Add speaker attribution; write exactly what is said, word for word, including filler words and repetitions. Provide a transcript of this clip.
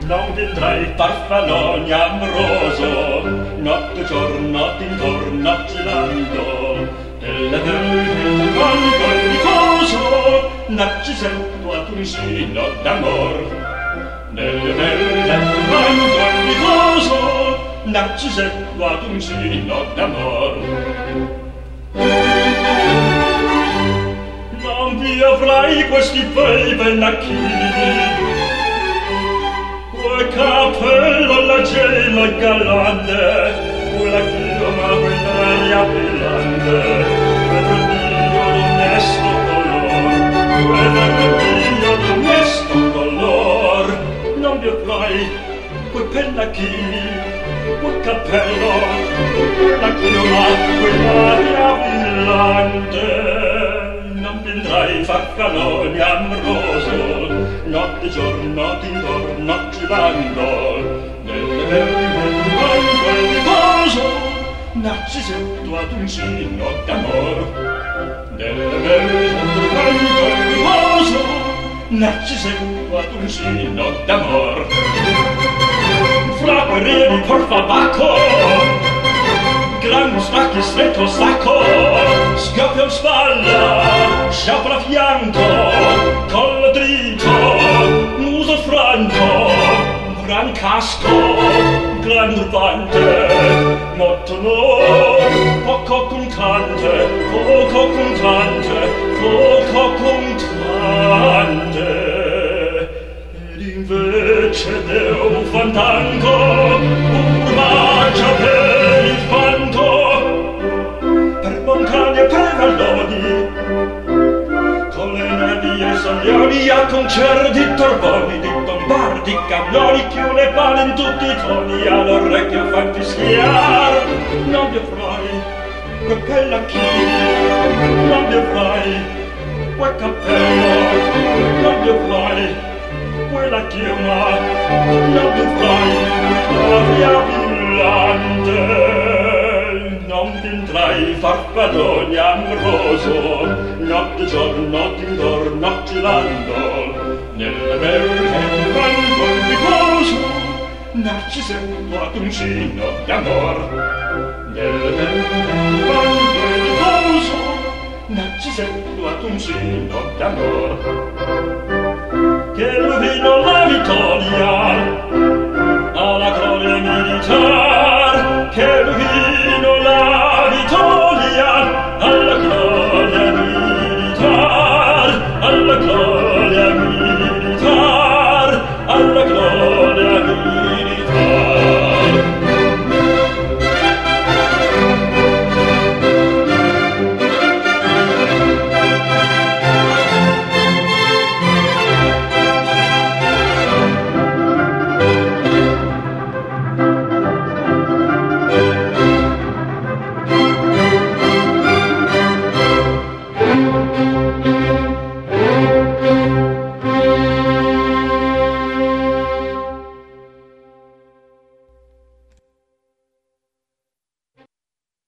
Speaker 1: non vedrai farfalloni amoroso, notte giorno d'intorno girando, delle belle quando il riposo, narcisetto ad un sino d'amor. Nelle belle quando il riposo, narcisetto ad un sino d'amor. Non vi avrai questi bei vennacchini, quel cappello, la gela galante, quella chioma, quell'aria brillante, quel mio onesto color, quel mio onesto color. Non vi avrai quei pennacchini, quel cappello, quella chioma, quell'aria brillante. Non vendrai farfalloni amoroso, notte giorno d'intorno girando, nelle belle quando il riposo, narcisetto ad un sino d'amor. Nelle belle quando il riposo, narcisetto ad un sino d'amor. Fra guerrieri porfa bacco, gran stacchi stretto stacco, scoppia in spalla, sciabola a fianco, collo dritto, muso franco, gran casco, gran turbante, motto no, poco contante, poco contante, poco contante. Ed invece del fandango, urmaccia per il fango, per montagna e per valloni, con le nevi e soglioni, a concerti torboni, di bombardi, cannoni, più ne pale in tutti i toni, all'orecchio fan fischiar. Non vi avrai quel pellacchino, non vi avrai quel cappello, non vi avrai quella chioma, non vi avrai quell'aria brillante. Non vendrai farfalloni amoroso, notte giorno d'intorno girando, nelle belle quando il riposo, narcisetto ad un sino d'amor. Nelle belle quando il riposo, narcisetto ad un sino d'amor. Che rovina